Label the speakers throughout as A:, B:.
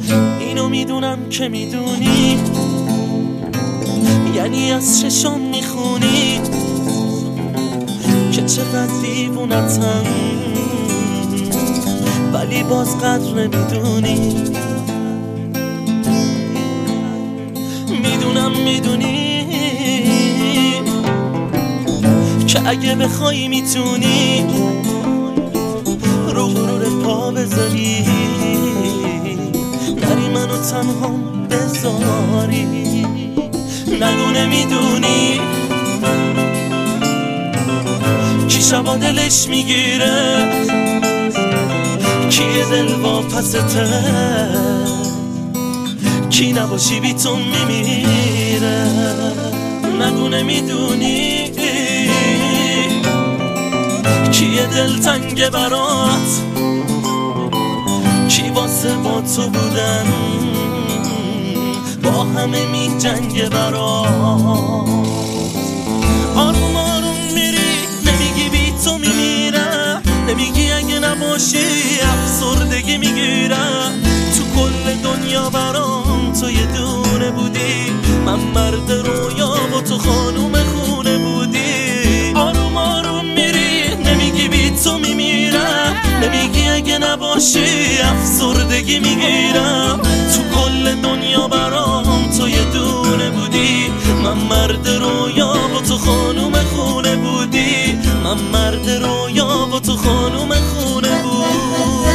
A: اینو میدونم که میدونی، یعنی از چشام میخونی که چقدر دیوونتم، ولی باز قدر نمیدونی. میدونی که اگه بخوای میتونی رو غرور پا بذاری، نری منو تنها بذاری. نگو نمیدونی کی شبا دلش میگیره، کی دل واپسته، کی نباشی بی تو میمیره. نگو نمیدونی کیه دل تنگ برات، کی واسه با تو بودن با همه می جنگ برات. آروم آروم میری نمیگی بی تو میمیرم، نمیگی اگه نباشی افسردگی میگیرم. تو کل دنیا برام تو یه دونه بودی، من مرد رویا و تو خانوم خونه بودی. آروم آروم میری نمیگی بی تو میمیرم، نمیگی اگه نباشی افسردگی میگیرم. تو کل دنیا برام تو یه دونه بودی، من مرد رویا و تو خانوم خونه بودی. من مرد رویا و تو خانوم خونه بودی.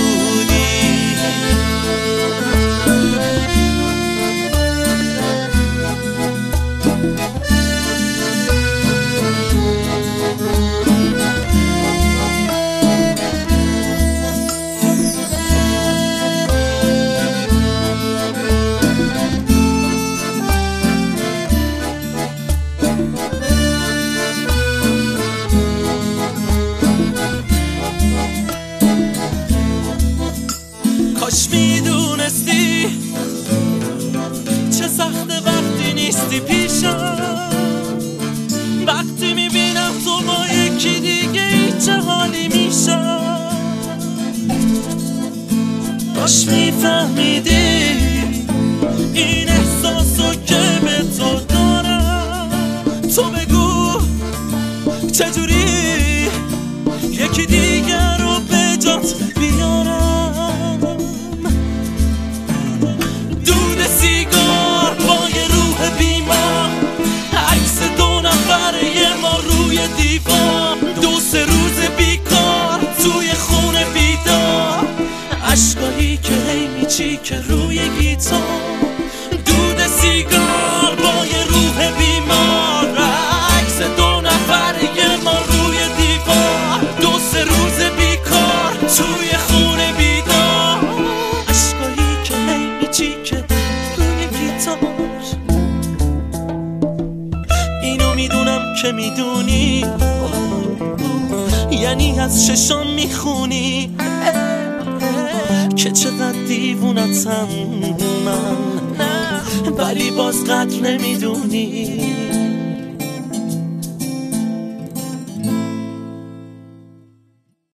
A: کاش میدونستی چه سخته وقتی نیستی پیشم، وقتی میبینم تو با یکی دیگه چه حالی میشم. کاش میفهمیدی این احساسو که به تو دارم. تو بگو چجوری یکی دیگه رو به جات بیارم. سیگار با یه روح بیمار، عکس دو نفره ما روی دیوار. 2-3 روز بیکار توی خونه بیدار، عشقایی که هی میچیکه روی گیتار. دود سیگار با یه روح بیمار، عکس دو نفره ما روی دیوار. 2-3 روز بیکار توی خونه بیدار، عشقایی که هی میچیکه. اینو میدونم که میدونی، یعنی از چشام میخونی که چقدر دیوونتم من، ولی باز قدر نمیدونی.